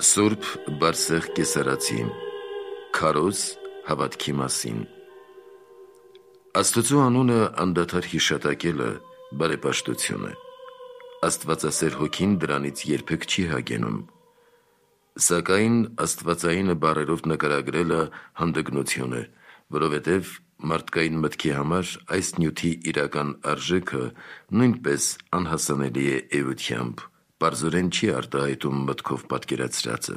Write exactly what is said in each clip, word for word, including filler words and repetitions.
Սուրբ Բարսեղ Կեսարացի Քարոզ հավատքի մասին Աստծու անունը անդադար հիշատակելը բարեպաշտություն է։ Աստվածասեր հոգին դրանից երբեք չի հագենում։ Սակայն աստվածայինը բառերով նկարագրելը հանդգնություն է, որովհետև մարդկային մտքի համար այս նյութի իրական արժեքը նույնպես անհասանելի է էությամբ, պարզորեն չի արտահայտում մտքով պատկերացրածը։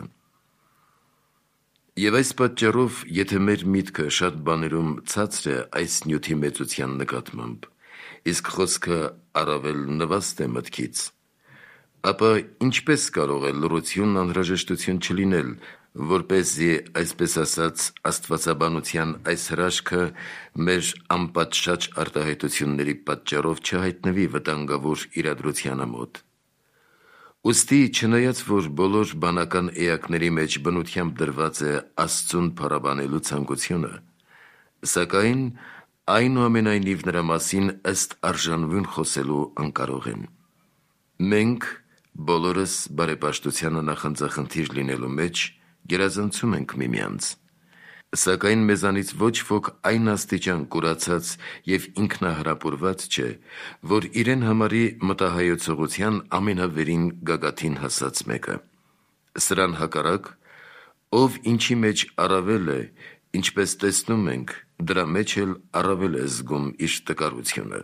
Եվ այս պատճառով, եթե մեր միտքը շատ բաներում ցածր է այս նյութի մեծության նկատմամբ, իսկ խոսքը առավել նվաստ է մտքից, ապա ինչպես կարող է լռությունն անհրաժեշտություն չլինել, որպեսզի, այսպես ասած, աստվածաբանության այս հրաշքը մեր անպատշաճ արտահայտությունների պատճառով չհայտնվի վտանգավոր իրադրությանը մոտ։ Ուստի, չնայած որ բոլոր բանական էակների մեջ բնությամբ դրված է Աստծուն փառաբանելու ցանկությունը, սակայն այնուամենայնիվ նրա մասին ըստ արժանվուն խոսելու անկարող են։ Մենք բոլորս բարեպաշտությանը նախանձախնդիր լինելու մեջ գերազանցում ենք միմյանց, սակայն մեզանից ոչ ոք այն աստիճան կուրացած և ինքնահրապուրված չէ, որ իրեն համարի մտահայեցողության ամենավերին գագաթին հասած մեկը։ Սրան հակառակ, ով ինչի մեջ առավել է, ինչպես տեսնում ենք, դրա մեջ էլ առավել է զգում իր տկարությունը։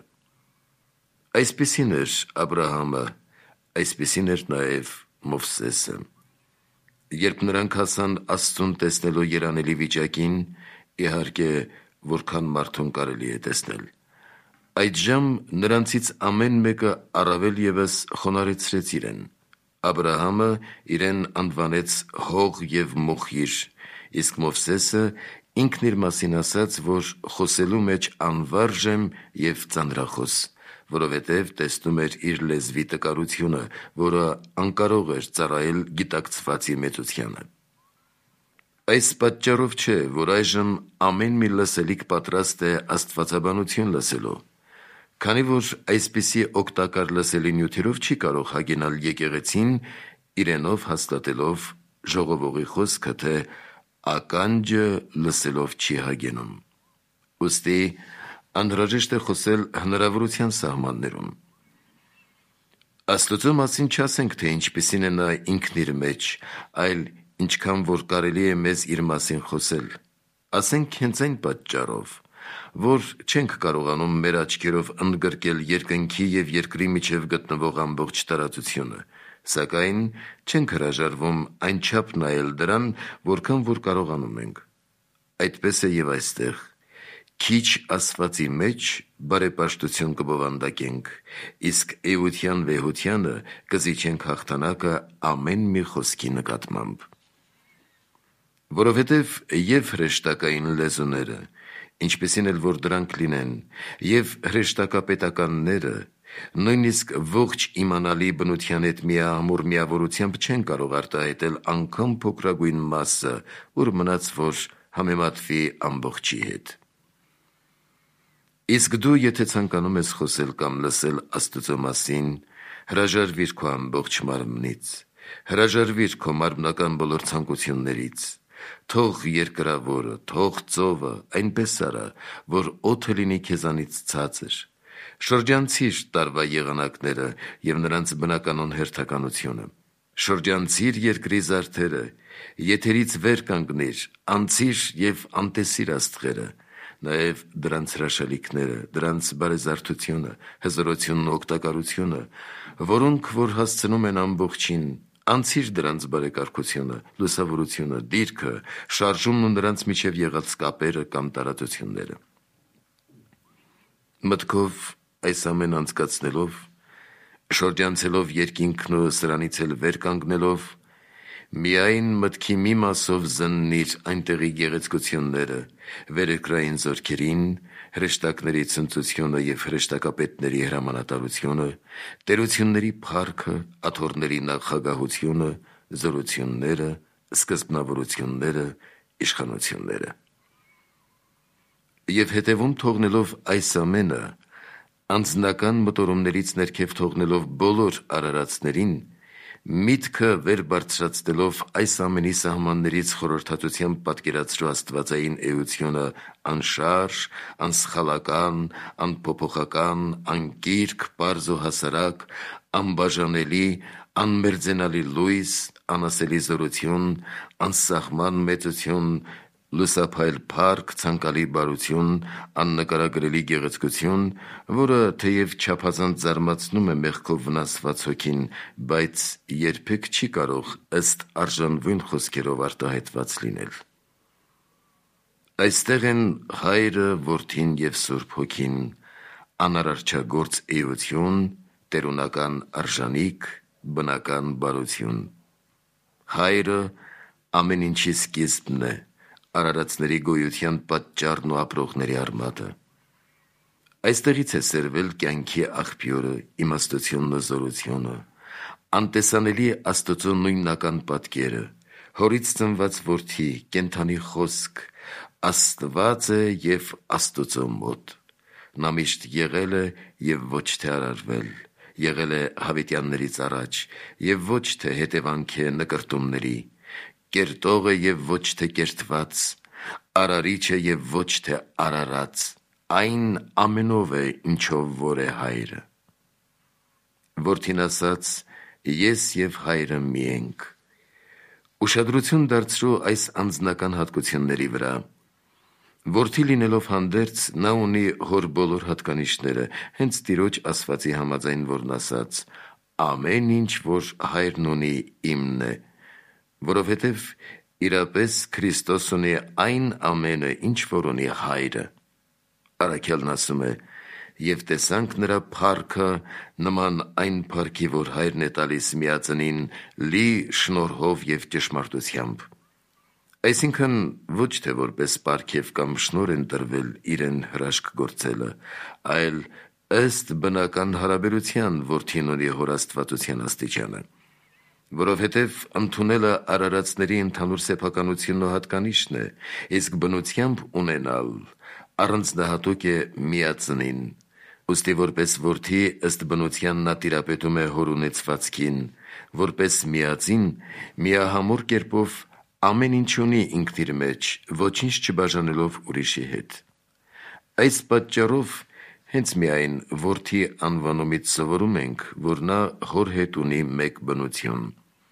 Այսպիսին էր Աբրահամը, այսպիսին էր նաև Մովսեսը։ Երբ նրանք հասան Աստծուն տեսնելու երանելի վիճակին, իհարկե, որքան մարդուն կարելի է տեսնել, այդժամ նրանցից ամեն մեկը առավել ևս խոնարհեցրեց իրեն։ Աբրահամը իրեն անվանեց հող և մոխիր, իսկ Մովսեսը ինքն իր մասին ասաց, որ խոսելու մեջ անվարժ եմ և ծանրախոս, որովհետև տեսնում էր իր լեզվի տկարությունը, որը անկարող էր ծառայել գիտակցվածի մեծությանը։ Այս պատճառով չէ, որ այժմ ամեն մի լսելիք պատրաստ է աստվածաբանություն լսելու, քանի որ այսպիսի օգտակար լսելի նյութերով չի կարող հագենալ եկեղեցին, իրենով հաստատելով ժողովողի խոսքը, թե ականջը լսելով չի հագենում։ Ուստի անհրաժեշտ է խոսել հնարավորության սահմաններում։ Աստծու մասին չասենք, թե ինչպիսին է նա ինքն իր մեջ, այլ ինչքան որ կարելի է մեզ իր մասին խոսել, ասենք հենց այն պատճառով, որ չենք կարողանում մեր աչքերով ընդգրկել երկնքի և երկրի միջև գտնվող ամբողջ տարածությունը, սակայն չենք հրաժարվում այնչափ նայել դրան, որքան որ կարողանում ենք։ Այդպես է և այստեղ, քիչ ասվածի մեջ բարեպաշտություն կբովանդակենք, իսկ էության վեհությանը կզիջենք հաղթանակը ամեն մի խոսքի նկատմամբ։ Որովհետև և հրեշտակային լեզուները, ինչպիսին էլ որ դրանք լինեն, և հրեշտակապետականները, նույնիսկ ողջ իմանալի բնության հետ միահամուռ միավորությամբ չեն կարող արտահայտել անգամ փոքրագույն մասը, ուր մնաց որ համեմատվի ամբողջի հետ։ Իսկ դու, եթե ցանկանում ես խոսել կամ լսել Աստծու մասին, հրաժարվիր քո ամբողջ մարմնից, հրաժարվիր քո մարմնական բոլոր ցանկություններից, թող երկրավորը, թող ծովը այնպես արա, որ օդը լինի քեզանից ցածր, շրջանցիր տարվա եղանակները և նրանց բնականոն հերթականությունը, շրջանցիր երկրի զարդերը, եթերից վեր կանգնիր, անցիր և անտեսիր աստղերը, նաև դրանց հրաշալիքները, դրանց բարեզարդությունը, հզորությունն ու օգտակարությունը, որոնք որ հասցնում են ամբողջին, անցիր դրանց բարեկարգությունը, լուսավորությունը, դիրքը, շարժումն ու նրանց միջև եղած կապերը կամ տարածությունները։ Մտքով այս ամեն անցկացնելով, շրջանցելով երկինքն ու սրանից էլ վեր կանգնելով, միայն մտքի մի մասով զննիր այնտեղի գեղեցկությունները, վերերկրային զորքերին, հրեշտակների ցնծությունը և հրեշտակապետների հրամանատարությունը, տերությունների փառքը, աթոռների նախագահությունը, զորությունները, սկզբնավորությունները, իշխանությունները։ Եվ հետևում թողնելով այս ամենը, անձնական մտորումներից ներքև թողնելով բոլոր արարածներին, միտքը վեր բարձրացնելով այս ամենի սահմաններից խորհրդատությամբ պատկերացրու աստվածային էությունը անշարժ, անսխալական, անփոփոխական, անկիրք, պարզ ու հասարակ, անբաժանելի, անմերձենալի լույս, անասելի զորություն, անսահման մեծություն, լուսափայլ փառք, ցանկալի բարություն, աննկարագրելի գեղեցկություն, որը թեև չափազանց զարմացնում է մեղքով վնասված հոգին, բայց երբեք չի կարող ըստ արժանվույն խոսքերով արտահայտված լինել։ Այստեղ են Հայրը, Որդին և Սուրբ Հոգին, անարարչագործ էություն, տերունական արժանիք, բնական բարություն։ Հայրը ամեն ինչի սկիզբն է, արարածների գոյության պատճառն ու ապրողների արմատը։ Այստեղից է սերվել կյանքի աղբյուրը, իմաստությունն ու զորությունը, անտեսանելի Աստծո նույնական պատկերը, հորից ծնված որդի, կենդանի խոսք, Աստված է և Աստծո մոտ։ Նա միշտ եղել է և ոչ թե արարվել, եղել է հավիտյաններից առաջ և ոչ թե հետևանք է նկրտումների, կերտող է և ոչ թե կերտված, արարիչ է և ոչ թե արարած, այն ամենով է, ինչով որ է Հայրը։ Որդին ասաց. «Ես և Հայրը մի ենք»։ Ուշադրություն դարձրու այս անձնական հատկությունների վրա։ Որդի լինելով հանդերձ, նա ունի հոր բոլոր հատկանիշները, հենց Տիրոջ ասվածի համաձայն, որն ասաց. «Ամեն ինչ, որ Հայրն ունի, իմն է», որովհետև իրապես Քրիստոս ունի այն ամենը, ինչ որ ունի Հայրը։ Առաքյալն ասում է. «Եվ տեսանք նրա փառքը նման այն փառքի, որ Հայրն է տալիս միածնին, լի շնորհով և ճշմարտությամբ»։ Այսինքն ոչ թե որպես պարգև կամ շնորհ են տրվել իրեն հրաշք գործելը, այլ ըստ բնական հարաբերության որդին ունի հոր աստվածության աստիճանը, որովհետև ընդունելը արարածների ընդհանուր սեփականությունն ու հատկանիշն է, իսկ բնությամբ ունենալ առանձնահատուկ է միածնին։ Ուստի որպես որդի ըստ բնության նա տիրապետում է հոր ունեցվածքին, որպես միածին միահամուռ կերպով ամեն ինչ ունի ինքն իր մեջ, ոչինչ չբաժանելով ուրիշի հետ։ Այս պատճառով հենց միայն որդի անվանումից սովորում ենք, որ նա հոր հետ ունի մեկ բնություն։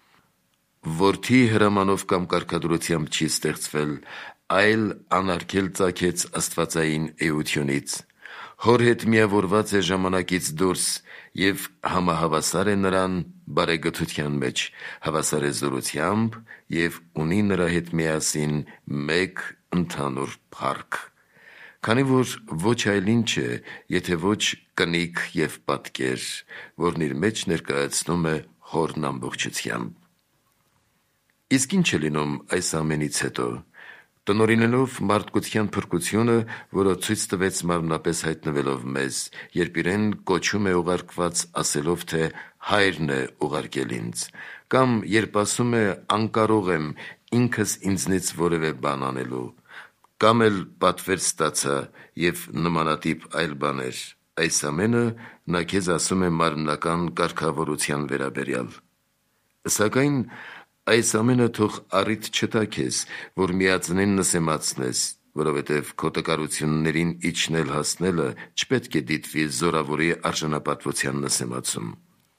Որդի հրամանով կամ կարգադրությամբ չի ստեղծվել, այլ անարգել ծագեց աստվածային էությունից, հոր հետ միավորված է ժամանակից դուրս և համահավասար է նրան բարեգթության մեջ, հավասար է զորությամբ և ունի նրա հետ միասին մեկ ընդհանուր փառք, քանի որ ոչ այլ ինչ է, եթե ոչ կնիկ և պատկեր, որն իր մեջ ներկայացնում է հորն ամբողջությամբ։ Իսկ ինչ է լինում այս ամենից հետո։ Տնօրինելով մարդկության փրկությունը, որը ցույց տվեց մարմնապես հայտնվելով մեզ, երբ իրեն կոչում է ուղարկված ասելով, թե Հայրն է ուղարկել ինձ, կամ երբ ասում է անկարող եմ ինքս ինձնից որևէ բան անելու, կամ էլ պատվեր ստացա և նմանատիպ այլ բաներ, այս ամենը նա քեզ ասում է մարմնական կարգավորության վերաբերյալ։ Սակայն այս ամենը թող առիթ չտա քեզ, որ միածնին նսեմացնես, որովհետև քո տկարություններին իջնել հասնելը չպետք է դիտվի զորավորի արժանապատվության նսեմացում։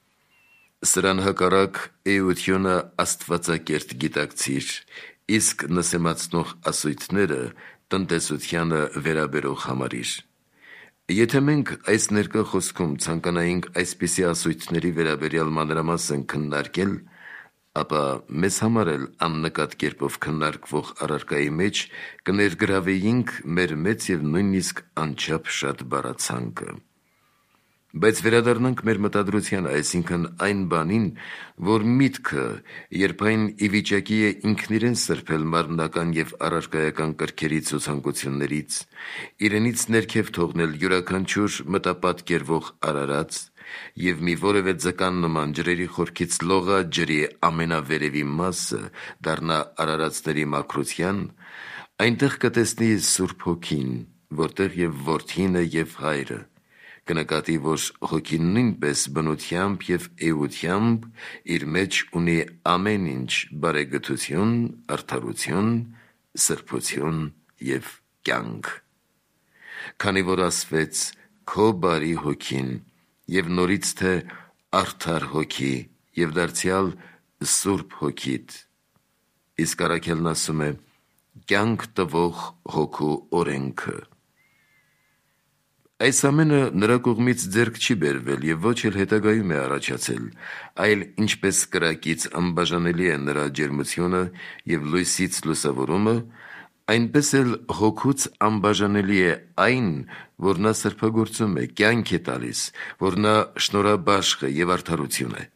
Սրան հակառակ էությունը աստվածակերտ գիտակցիր, իսկ նսեմացնող ասույթները տնտեսությանը վերաբերող համարիր։ Եթե մենք այս ներկա խոսքում ցանկանայինք այսպիսի ասույթների վերաբերյալ մանրամասն քննարկել, ապա մեզ համար էլ աննկատ կերպով քննարկվող առարկայի մեջ կներգրավեինք մեր մեծ և նույնիսկ անչափ շատ բառացանկը։ Բայց վերադառնանք մեր մտադրությանը, այսինքն այն բանին, որ միտքը, երբ այն ի վիճակի է ինքն իրեն սրբել մարմնական և առարկայական կրքերից ու ցանկություններից, իրենից ներքև թողնել յուրաքանչյուր մտապատկերվող արարած և մի որևէ ձկան նման ջրերի խորքից լողա ջրի ամենավերևի մասը դառնա արարածների մաքրության, այնտեղ կտեսնի Սուրբ Հոգին, որտեղ և Որդին է և Հայրը, կնկատի, որ հոգին նույնպես բնությամբ և էությամբ իր մեջ ունի ամեն ինչ բարեգթություն, արդարություն, սրբություն և կյանք։ Քանի որ ասվեց քո բարի հոգին և նորից թե արդար հոգի և դարձյալ սուրբ հոգիդ, իսկ առաքելն ասում է կյանք տվող հոգու օրենքը։ Այս ամենը նրա կողմից ձեռք չի բերվել և ոչ էլ հետագայում է առաջացել, այլ ինչպես կրակից անբաժանելի է նրա ջերմությունը և լույսից լուսավորումը, այնպես էլ հոգուց անբաժանելի է այն, որ նա սրբագործում է, կյանք է տալիս, որ նա շնորհաբաշխ է և արդարություն է։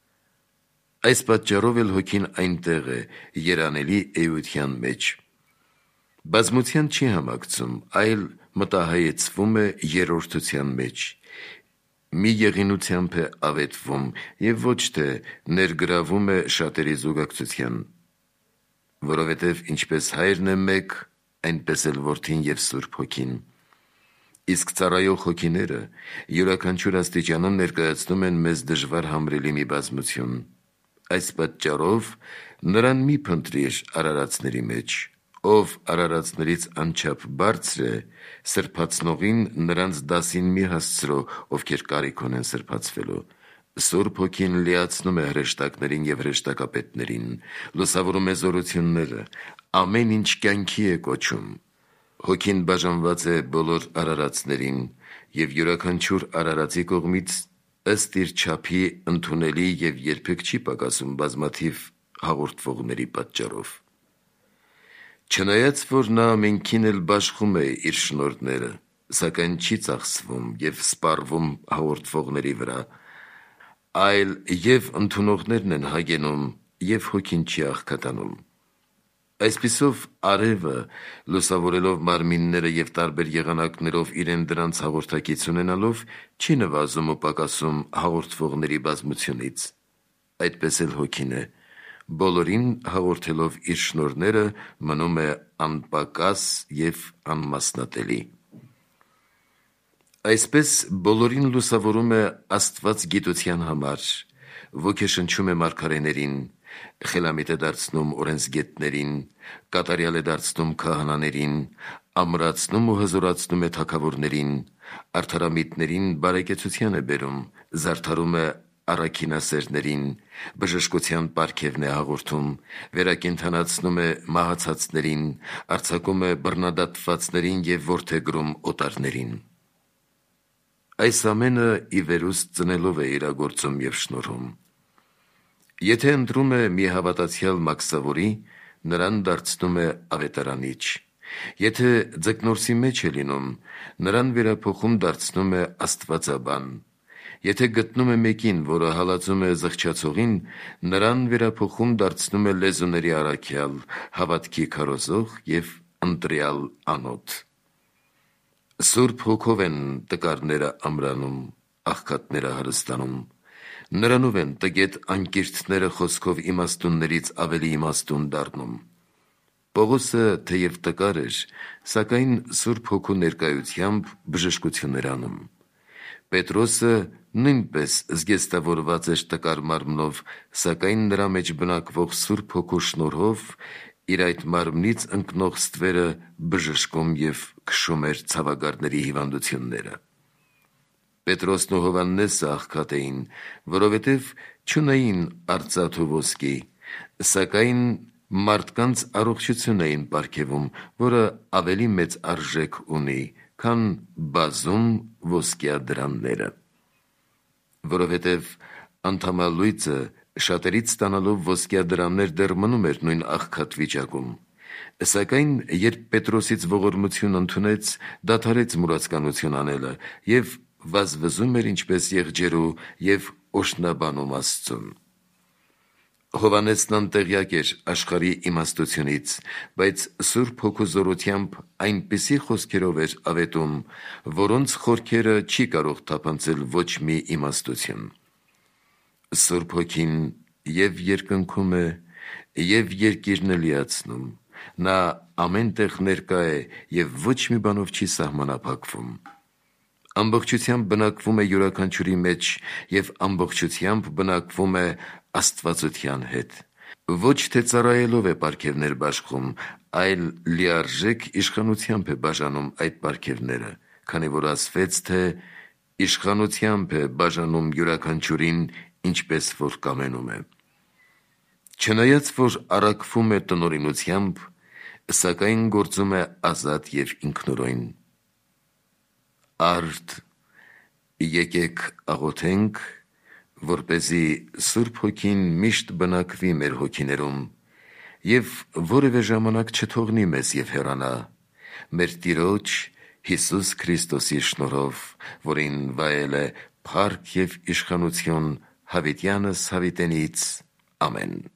Այս պատճառով էլ հոգին այնտեղ է, երանելի էության մեջ։ Բազմության չի համակցում, այլ մտահայեցվում է երրորդության մեջ, մի եղինությամբ է ավետվում և ոչ թե ներգրավում է շատերի զուգակցության, որովհետև ինչպես հայրն է մեկ, այնպես էլ որդին և Սուրբ Հոգին։ Իսկ ծառայող հոգիները յուրաքանչյուր աստիճանում ներկայացնում են մեզ դժվար համրելի մի բազմություն։ Այս պատճառով նրան մի փնտրիր արարածների մեջ, ով արարածներից անչափ բարձր է, սրբացնողին նրանց դասին մի հասցրո, ովքեր կարիք ունեն սրբացվելու։ Սուրբ Հոգին լիացնում է հրեշտակներին և հրեշտակապետներին, լուսավորում է զորությունները, ամեն ինչ կյանքի է կոչում։ Հոգին բաժանված է բոլոր արարածներին և յուրաքանչյուր արարածի կողմից ըստ իր չափի ընդունելի և երբեք չի պակասում բազմաթիվ հաղորդվողների պատճառով։ Չնայած որ նա ամենքին էլ բաշխում է իր շնորհները, սակայն չի ծախսվում և սպառվում հաղորդվողների վրա, այլ և ընդունողներն են հագենում, և հոգին չի աղքատանում։ Այսպիսով արևը, լուսավորելով մարմինները և տարբեր եղանակներով իրեն դրանց հաղորդակից ունենալով, չի նվազում ու պակասում հաղորդվողների բազմությունից։ Այդպես էլ հոգին է, բոլորին հաղորդելով իր շնորհները, մնում է անպակաս և անմասնատելի։ Այսպես բոլորին լուսավորում է Աստված գիտության համար, ոգեշնչում է մարգարեներին, խելամիտ է դարձնում օրենսգետներին, կատարյալ է դարձնում քահանաներին, ամրացնում ու հզորացնում է թագավորներին, արդարամիտներին բարեկեցության է բերում, զարդարում է առաքինասերներին, բժշկության պարգևն է հաղորդում, վերակենդանացնում է մահացածներին, արձակում է բռնադատվածներին և որդեգրում օտարներին։ Այս ամենը ի վերուստ ծնելով է իրագործում և շնորհում։ Եթե ընտրում է մի հավատացյալ մաքսավորի, նրան դարձնում է ավետարանիչ։ Եթե ձկնորսի մեջ է լինում, նրան վերափոխում դարձնում է աստվածաբան։ Եթե գտնում է մեկին, որը հալածում է զղջացողին, նրան վերափոխում դարձնում է լեզուների առաքյալ, հավատքի քարոզող և ընտրյալ անոթ։ Սուրբ Հոգով են տկարները ամրանում, աղքատները հարստանում, նրանով են տգետ անկիրթները խոսքով իմաստուններից ավելի իմաստուն դառնում։ Պողոսը թեև տկար էր, սակայն Սուրբ Հոգու ներկայությամբ բժշկություն էր անում։ Պետրոսը նույնպես զգեստավորված էր տկար մարմնով, սակայն նրա մեջ բնակվող Սուրբ Հոգու շնորհով իր այդ մարմնից ընկնող ստվերը բժշկում և քշում էր ցավագարների հիվանդությունները։ Պետրոսն ու Հովհաննեսը աղքատ էին, որովհետև չունեին արծաթ ու ոսկի, սակայն մարդկանց առողջություն էին պարգևում, որը ավելի մեծ արժեք ունի, քան բազում ոսկեադրանները։ Որովհետև անդամալույծը շատերից ստանալով ոսկեադրաններ դեռ մնում էր նույն աղքատ վիճակում, սակայն երբ Պետրոսից ողորմություն ընդունեց, դադարեց մուրացկանություն անելը և վազվզում էր ինչպես եղջերու և օրհնաբանում Աստծուն։ Հովհաննեսն անտեղյակ էր աշխարհի իմաստությունից, բայց Սուրբ Հոգու զորությամբ այնպիսի խոսքերով էր ավետում, որոնց խորքերը չի կարող թափանցել ոչ մի իմաստություն։ Սուրբ Հոգին և երկնքում է, և երկիրն է լիացնում, նա ամեն տեղ ներկա է և ոչ մի բանով չի սահմանափակվում։ ամբողջությամբ բնակվում է յուրաքանչյուրի մեջ և ամբողջությամբ բնակվում է աստվածության հետ։ Ոչ թե ծառայելով է պարգևներ բաշխում, այլ լիարժեք իշխանությամբ է բաժանում այդ պարգևները, քանի որ ասվեց, թե իշխանությամբ է բաժանում յուրաքանչյուրին, ինչպես որ կամենում է։ Չնայած որ առաքվում է տնօրինությամբ, սակայն գործում է ազատ և ինքնուրույն։ Արդ, եկեք աղոթենք, որպեսզի Սուրբ Հոգին միշտ բնակվի մեր հոգիներում և որևէ ժամանակ չթողնի մեզ և հեռանա, մեր Տիրոջ Հիսուս Քրիստոսի շնորհով, որին վայել է փառք և իշխանություն հավիտյանս հավիտենից։ Ամեն։